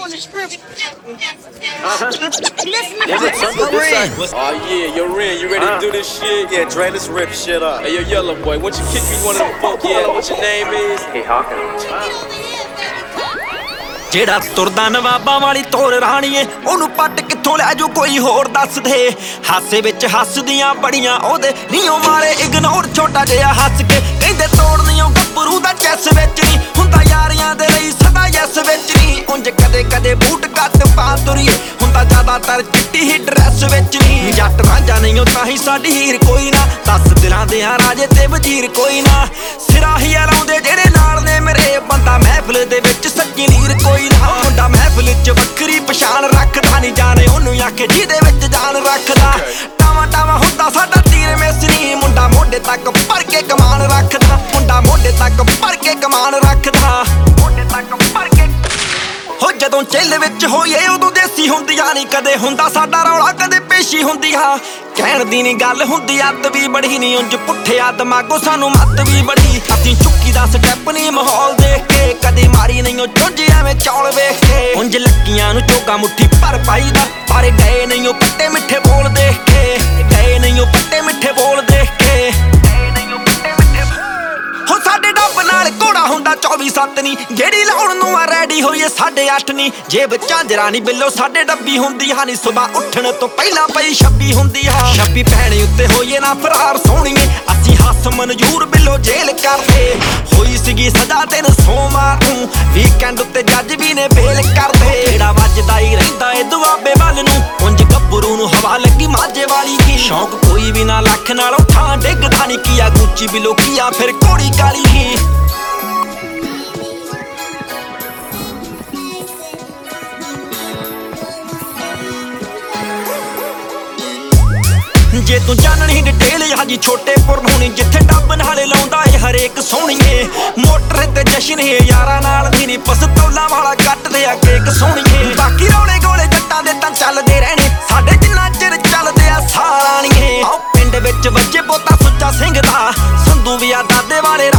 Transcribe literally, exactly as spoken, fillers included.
on the strip. Uh-huh. Listen to Yes, this. it's Ren. Oh yeah, yo Ren, you ready uh-huh. to do this shit? Yeah, Dre, let's rip shit up. Hey, yo, Yellow Boy, why don't you kick me one of them funky ass? What your name is? Hey, Hawkins. ਜਿਹੜਾ ਤੁਰਦਾ ਨਵਾਬਾਂ ਵਾਲੀ ਤੋਰ ਰਾਣੀਏ ਉਹਨੂੰ ਪੱਟ ਕਿੱਥੋਂ ਲੈ ਜੋ ਕੋਈ ਹੋਰ ਦੱਸ ਦੇ ਹਾਸੇ ਵਿੱਚ ਹੱਸਦੀਆਂ ਬੜੀਆਂ ਉਹਦੇ ਨੀਓ ਮਾਰੇ ਇਗਨੋਰ ਛੋਟਾ ਜਿਹਾ ਹੱਸ ਕੇ ਕਹਿੰਦੇ ਤੋੜਨੀਓ ਗੱਭਰੂ ਦਾ ਚੈਸ ਵਿੱਚ ਨਹੀਂ ਹੁੰਦਾ ਯਾਰੀਆਂ ਦੇ ਲਈ ਸਦਾ ਯੈਸ ਵਿੱਚ ਨਹੀਂ ਉਂਝ ਕਦੇ ਕਦੇ ਬੂਟ ਕੱਟ ਪਾ ਤੁਰੀਏ ਹੁੰਦਾ ਜ਼ਿਆਦਾਤਰ ਚਿੱਟੀ ਹੀ ਡਰੈਸ ਵਿੱਚ ਨਹੀਂ ਜੱਟ ਰਾਂਝਾ ਨਹੀਂ ਉਹ ਤਾਂ ਹੀ ਸਾਡੀ ਹੀਰ ਕੋਈ ਨਾ ਦਸ ਦਿਲਾਂ ਦੇ ਆ ਰਾਜੇ ਤੇ ਵਜ਼ੀਰ ਕੋਈ ਨਾ ਸਿਰਾ ਹੀ ਲਾਉਂਦੇ ਜਿਹੜੇ ਨਾਲ ਨੇ ਮੇਰੇ ਬੰਦਾ ਮਹਿਫਲ ਦੇ ਵਿੱਚ ਸੱਚੀ ਨੀਰ ਕੋਈ ਨਾ ਮੁੰਡਾ ਮਹਿਫਲ ਚ ਵੱਖਰੀ ਪਛਾਣ ਰੱਖਦਾ ਨਹੀਂ ਜਾਣੇ ਉਹਨੂੰ ਆਖੇ ਜਿਹਦੇ ਵਿੱਚ ਜਾਨ ਰੱਖਦਾ ਟਾਵਾ ਟਾਵਾ ਹੁੰਦਾ ਸਾਡਾ ਤੀਰ ਮਿਸਰੀ ਮੁੰਡਾ ਮੋਢੇ ਤੱਕ ਭਰ ਕੇ ਕਮਾਨ ਰੱਖਦਾ ਮੁੰਡਾ ਮੋਢੇ ਤੱਕ ਭਰ ਕੇ ਕਮਾਨ ਰੱਖਦਾ ਮੋਢੇ ਤੱਕ ਭਰ ਕੇ ਹੋ ਜਦੋਂ ਚਿੱਲ ਵਿੱਚ ਹੋਈਏ ਉਦੋਂ ਦੇਸੀ ਹੁੰਦੀਆਂ ਨਹੀਂ ਕਦੇ ਹੁੰਦਾ ਸਾਡਾ ਰੌਲਾ ਕਦੇ ਪੇਸ਼ੀ ਹੁੰਦੀ ਆ ਕਹਿਣ ਦੀ ਨਹੀਂ ਗੱਲ ਹੁੰਦੀ ਅੱਤ ਵੀ ਬੜੀ ਨਹੀਂ ਉਂਝ ਪੁੱਠਿਆ ਦਿਮਾਗੋਂ ਸਾਨੂੰ ਮੱਤ ਵੀ ਬੜੀ ਅਸੀਂ ਚੁੱਕੀ ਦਾ ਸਟੈਪ ਨਹੀਂ ਮਾਹੌਲ ਦੇਖ ਕੇ ਕਦੇ ਮਾਰੀ ਨਹੀਂ ਉਹ ਚੁੱਝ ਐਵੇਂ ਚੌਲ ਵੇਖ ਕੇ ਉਂਝ ਲੱਕੀਆਂ ਨੂੰ ਚੋਗਾ ਮੁੱਠੀ ਭਰ ਪਾਈਦਾ ਪਰ ਗਏ ਨਹੀਂ ਉਹ ਪੱਟੇ ਮਿੱਠੇ ਬੋਲ ਦੇਖ ਕੇ ਗਏ ਨਹੀਂ ਉਹ ਪੱਟੇ ਮਿੱਠੇ ਬੋਲ ਦੇਖ ਕੇ ਹੋ ਸਾਡੇ ਡੱਬ ਨਾਲ ਘੋੜਾ ਹੁੰਦਾ ਚੌਵੀ ਸੱਤ ਨੀ ਜਿਹੜੀ ਲਾਉਣ ਨੂੰ ਆ ਰੈਡੀ ਹੋਈਏ ਸਾਢੇ ਅੱਠ ਨੀ ਜੇਬ ਝਾਂਜਰਾ ਨੀ ਬਿੱਲੋ ਸਾਡੇ ਡੱਬੀ ਹੁੰਦੀ ਆ ਨੀ ਸੁਬਾ ਉੱਠਣ ਤੋਂ ਪਹਿਲਾਂ ਪਈ ਛੱਬੀ ਹੁੰਦੀ ਆ ਛੱਬੀ ਭੈਣੇ ਉੱਤੇ ਹੋਈਏ ਨਾ ਫਰਾਰ ਸੋਹਣੀਏ ਅਸੀਂ ਹੱਸ ਮਨਜੂਰ ਬਿੱਲੋ ਜੇਲ੍ਹ ਕਰਦੇ ਹੋਈ ਸੀਗੀ ਸਜ਼ਾ ਤੈਨੂੰ ਸੋਮਵਾਰ ਨੂੰ ਵੀਕਐਂਡ ਉੱਤੇ ਜੱਜ ਵੀ ਨੇ ਬੇਲ ਕਰਦੇ ਜਿਹੜਾ ਵੱਜਦਾ ਹੀ ਰਹਿੰਦਾ ਏ ਦੁਆਬੇ ਵੱਲ ਨੂੰ ਉਂਝ ਗੱਭਰੂ ਨੂੰ ਹਵਾ ਲੱਗੀ ਮਾਝੇ ਵਾਲੀ ਕੀ ਸ਼ੌਂਕ ਕੋਈ ਵੀ ਨਾ ਲੱਖ ਨਾਲੋਂ ਠਾਂ ਡਿੱਗਦਾ ਨੀ ਕੀਆ ਗੁੱਚੀ ਬਿੱਲੋ ਕੀਆ ਫਿਰ ਘੋੜੀ ਕਾਲੀ ਹੀ ਜੇ ਤੂੰ ਜਾਣਨੀ ਡਿਟੇਲ ਹਾਜੀ ਛੋਟੇ ਪੁਰ ਹੋਣੀ ਜਿੱਥੇ ਡੱਬ ਨਾਲੇ ਲਾਉਂਦਾ ਏ ਹਰੇਕ ਸੋਹਣੀਏ ਮੋਟਰ ਤੇ ਜਸ਼ਨ ਏ ਯਾਰਾਂ ਨਾਲ ਵੀ ਨੀ ਪਸਤੌਲਾਂ ਵਾਲਾ ਕੱਟਦੇ ਆ ਕੇਕ ਸੋਹਣੀਏ ਬਾਕੀ ਰੌਲੇ ਗੋਲੇ ਜੱਟਾਂ ਦੇ ਤਾਂ ਚੱਲਦੇ ਰਹਿਣੇ ਸਾਡੇ ਜਿੰਨਾ ਚਿਰ ਚੱਲਦੇ ਆ ਸਾਲਾਣੀਏ ਆਹ ਪਿੰਡ ਵਿੱਚ ਵੱਜੇ ਬੋਤਾ ਸੁੱਚਾ ਸਿੰਘ ਦਾ ਸੰਧੂ ਵੀ ਆ ਦਾਦੇ ਵਾਲੇ